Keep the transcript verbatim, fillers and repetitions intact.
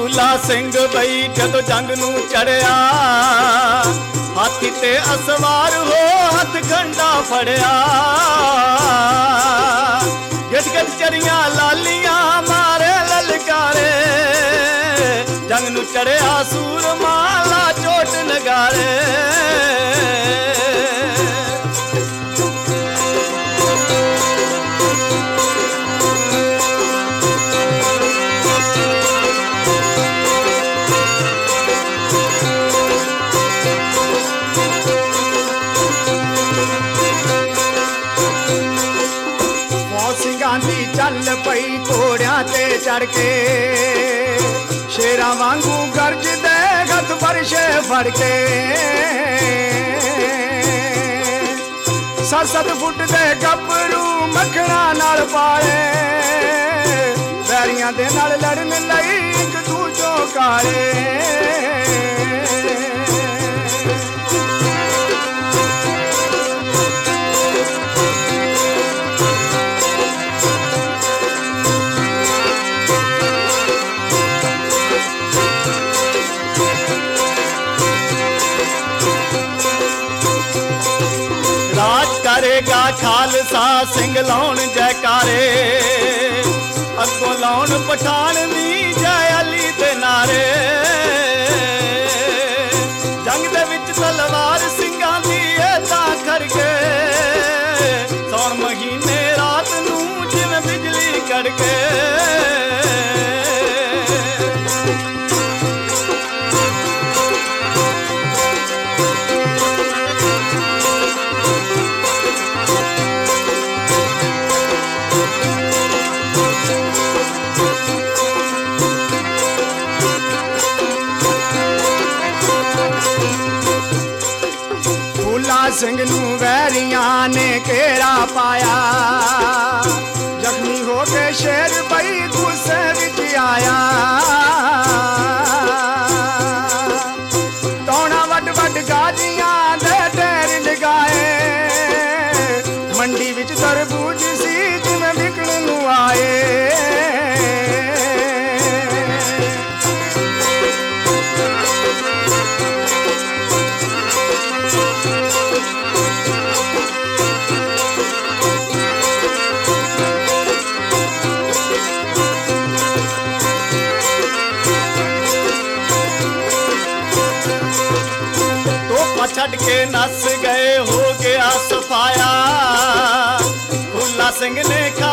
ਫੂਲਾ ਸਿੰਘ ਬਈ ਜਦੋਂ ਜੰਗ ਨੂੰ ਚੜਿਆ, ਹਾਥੀ ਤੇ ਅਸਵਾਰ ਹੋ ਹੱਥ ਖੰਡਾ ਫੜਿਆ। ਗਿੱਟ ਗਿੱਟ ਚੜੀਆਂ ਲਾਲੀਆਂ ਮਾਰੇ ਲਲਕਾਰੇ, ਜੰਗ ਨੂੰ ਚੜਿਆ ਸੂਰਮਾ ਲਾ ਚੋਟ ਨਗਾਰੇ। ਚੱਲ ਪਈ ਘੋੜਿਆਂ ਤੇ ਚੜ ਕੇ, ਸ਼ੇਰਾਂ ਵਾਂਗੂ ਗਰਜਦੇ ਗਤ ਬਰਸ਼ੇ ਫੜ ਕੇ। ਸੱਤ ਸੱਤ ਫੁੱਟ ਦੇ ਗੱਭਰੂ ਮੱਖਣਾ ਨਾਲ ਪਾਲੇ, ਵੈਰੀਆਂ ਦੇ ਨਾਲ ਲੜਨ ਲਈ ਇੱਕ ਦੂਜੋਂ ਕਾਲੇ। ਕਰੇਗਾ ਖਾਲਸਾ ਸਿੰਘ ਲਾਉਣ ਜੈਕਾਰੇ, ਅੱਗੋਂ ਲਾਉਣ ਪਠਾਨ ਵੀ ਜੈ ਅਲੀ ਦੇ ਨਾਰੇ। ਜੰਗ ਦੇ ਵਿੱਚ ਤਲਵਾਰ ਸਿੰਘਾਂ ਦੀ ਏਦਾਂ ਖੜਕੇ, ਸੌਣ ਮਹੀਨੇ ਰਾਤ ਨੂੰ ਜਿਵੇਂ ਬਿਜਲੀ ਕੜਕੇ। ਸਿੰਘ ਨੂੰ ਵੈਰੀਆਂ ਨੇ ਘੇਰਾ ਪਾਇਆ, ਜ਼ਖਮੀ ਹੋ ਕੇ ਸ਼ੇਰ ਬਈ ਗੁੱਸੇ ਵਿੱਚ ਆਇਆ। ਤੌਣਾ ਵੱਡ ਵੱਡ ਗਾਜੀਆਂ ਦੇ ਢੇਰ ਲਗਾਏ, ਮੰਡੀ ਵਿੱਚ ਤਰਬੂਜ ਸੀ ਜਿਵੇਂ ਵਿਕਣ ਨੂੰ ਆਏ। ਛੱਡ ਕੇ ਨੱਸ ਗਏ ਹੋ ਗਿਆ ਸਫਾਇਆ, ਫੂਲਾ ਸਿੰਘ ਨੇ